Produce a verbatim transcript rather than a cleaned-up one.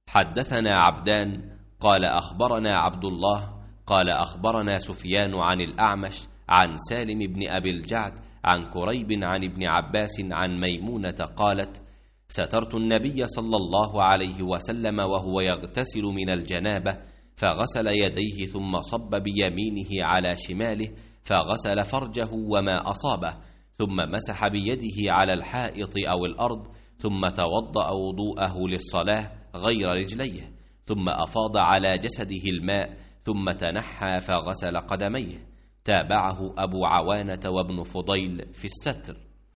حدثنا عبدان قال أخبرنا عبد الله قال أخبرنا سفيان عن الأعمش عن سالم بن أبي الجعد عن كريب عن ابن عباس عن ميمونة قالت: سترت النبي صلى الله عليه وسلم وهو يغتسل من الجنابة، فغسل يديه ثم صب بيمينه على شماله فغسل فرجه وما أصابه، ثم مسح بيده على الحائط أو الأرض، ثم توضأ وضوءه للصلاة غير رجليه، ثم أفاض على جسده الماء، ثم تنحى فغسل قدميه. تابعه أبو عوانة وابن فضيل في الستر.